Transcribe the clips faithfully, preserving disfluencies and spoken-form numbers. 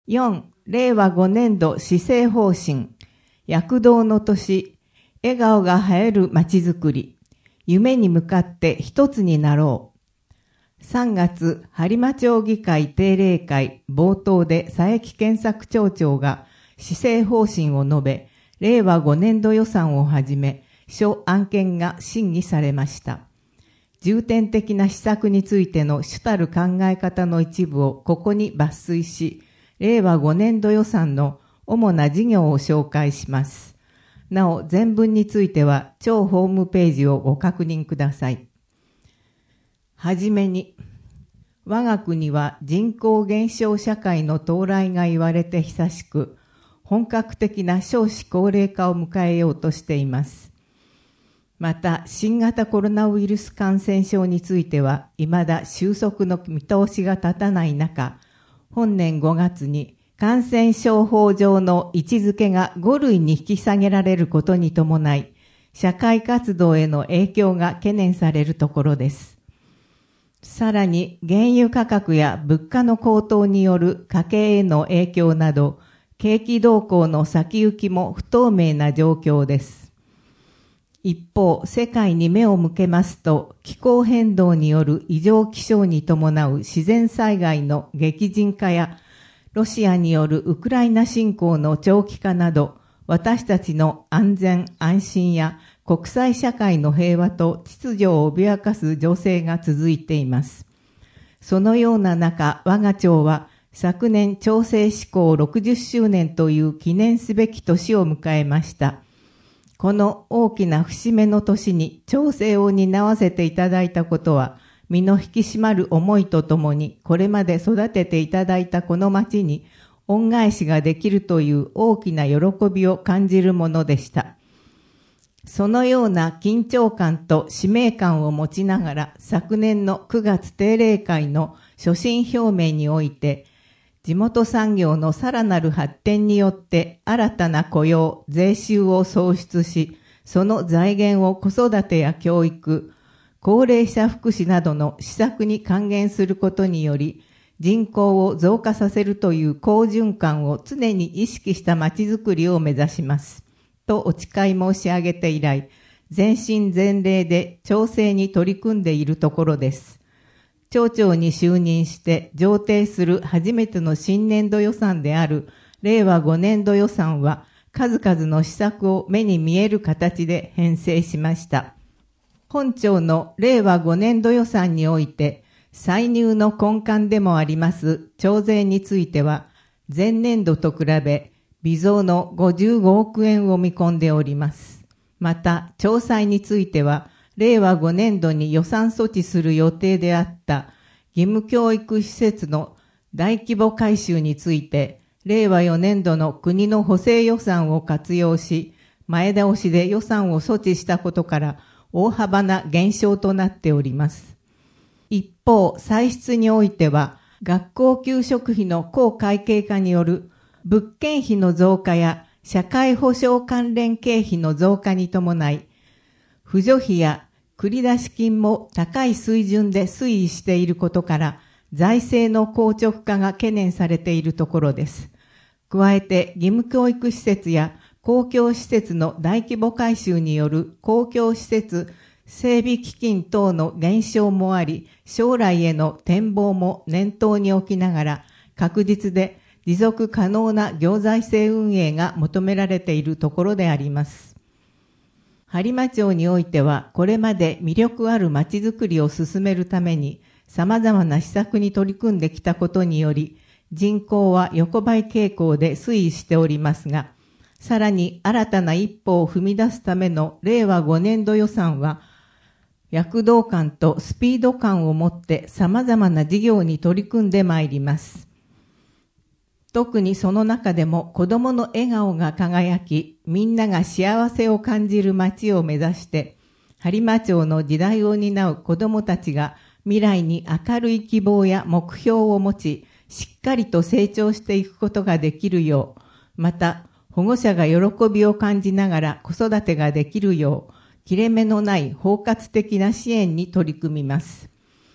よん、令和ごねん度施政方針、躍動の年、笑顔が映えるまちづくり、夢に向かって一つになろう。さんがつ、播磨町議会定例会冒頭で佐伯健作町長が施政方針を述べ、令和ごねん度予算をはじめ、諸案件が審議されました。重点的な施策についての主たる考え方の一部をここに抜粋し、令和ごねん度予算の主な事業を紹介します。なお、全文については、庁ホームページをご確認ください。はじめに、我が国は人口減少社会の到来が言われて久しく、本格的な少子高齢化を迎えようとしています。また、新型コロナウイルス感染症については、未だ収束の見通しが立たない中、本年ごがつに感染症法上の位置づけがご類に引き下げられることに伴い、社会活動への影響が懸念されるところです。さらに、原油価格や物価の高騰による家計への影響など、景気動向の先行きも不透明な状況です。一方、世界に目を向けますと、気候変動による異常気象に伴う自然災害の激甚化や、ロシアによるウクライナ侵攻の長期化など、私たちの安全安心や国際社会の平和と秩序を脅かす情勢が続いています。そのような中、我が庁は昨年調整施行ろくじゅっしゅうねんという記念すべき年を迎えました。この大きな節目の年に調整を担わせていただいたことは、身の引き締まる思いとともに、これまで育てていただいたこの町に恩返しができるという大きな喜びを感じるものでした。そのような緊張感と使命感を持ちながら、昨年のくがつ定例会の所信表明において、地元産業のさらなる発展によって新たな雇用、税収を創出し、その財源を子育てや教育、高齢者福祉などの施策に還元することにより、人口を増加させるという好循環を常に意識したまちづくりを目指します。とお誓い申し上げて以来、全身全霊で調整に取り組んでいるところです。町長に就任して上呈する初めての新年度予算である令和ごねん度予算は、数々の施策を目に見える形で編成しました。本庁の令和ごねん度予算において、歳入の根幹でもあります徴税については、前年度と比べ微増のごじゅうごおくえんを見込んでおります。また、調査については、令和ごねん度に予算措置する予定であった義務教育施設の大規模改修について、令和よねん度の国の補正予算を活用し、前倒しで予算を措置したことから、大幅な減少となっております。一方、歳出においては、学校給食費の高会計化による物件費の増加や社会保障関連経費の増加に伴い、扶助費や繰出金も高い水準で推移していることから、財政の硬直化が懸念されているところです。加えて、義務教育施設や公共施設の大規模改修による公共施設整備基金等の減少もあり、将来への展望も念頭に置きながら、確実で持続可能な行財政運営が求められているところであります。播磨町においては、これまで魅力あるまちづくりを進めるために、様々な施策に取り組んできたことにより、人口は横ばい傾向で推移しておりますが、さらに新たな一歩を踏み出すための令和ごねん度予算は、躍動感とスピード感を持って様々な事業に取り組んでまいります。特にその中でも子供の笑顔が輝き、みんなが幸せを感じる街を目指して、播磨町の時代を担う子供たちが未来に明るい希望や目標を持ち、しっかりと成長していくことができるよう、また保護者が喜びを感じながら子育てができるよう、切れ目のない包括的な支援に取り組みます。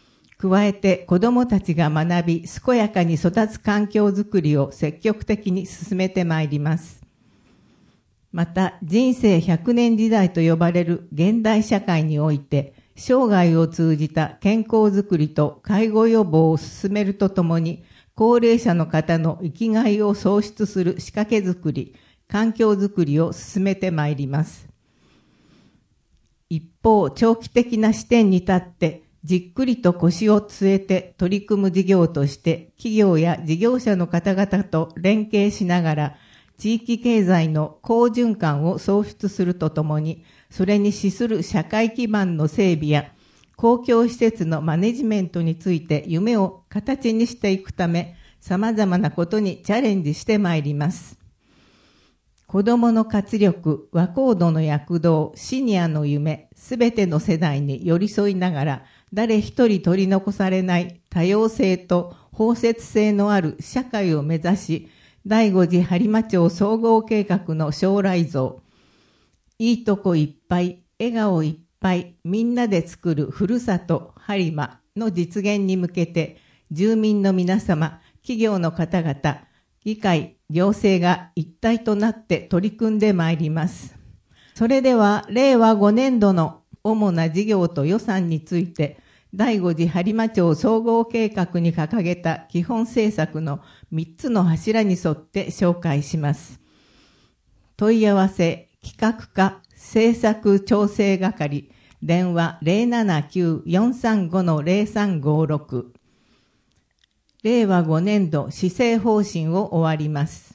加えて子どもたちが学び、健やかに育つ環境づくりを積極的に進めてまいります。また、人生ひゃくねん時代と呼ばれる現代社会において、生涯を通じた健康づくりと介護予防を進めるとともに、高齢者の方の生きがいを創出する仕掛けづくり、環境づくりを進めてまいります。一方、長期的な視点に立って、じっくりと腰を据えて取り組む事業として、企業や事業者の方々と連携しながら、地域経済の好循環を創出するとともに、それに資する社会基盤の整備や、公共施設のマネジメントについて夢を形にしていくため、様々なことにチャレンジしてまいります。子どもの活力、和コードの躍動、シニアの夢、すべての世代に寄り添いながら、誰一人取り残されない多様性と包摂性のある社会を目指し、第五次播磨町総合計画の将来像、いいとこいっぱい、笑顔いっぱい、みんなで作るふるさと播磨の実現に向けて、住民の皆様、企業の方々、議会、行政が一体となって取り組んでまいります。それでは、れいわごねんどの主な事業と予算について、第五次播磨町総合計画に掲げた基本政策のみっつの柱に沿って紹介します。問い合わせ、企画課、政策調整係、電話 ゼロななきゅう よんさんご ゼロさんごろく。れいわごねんど施政方針を終わります。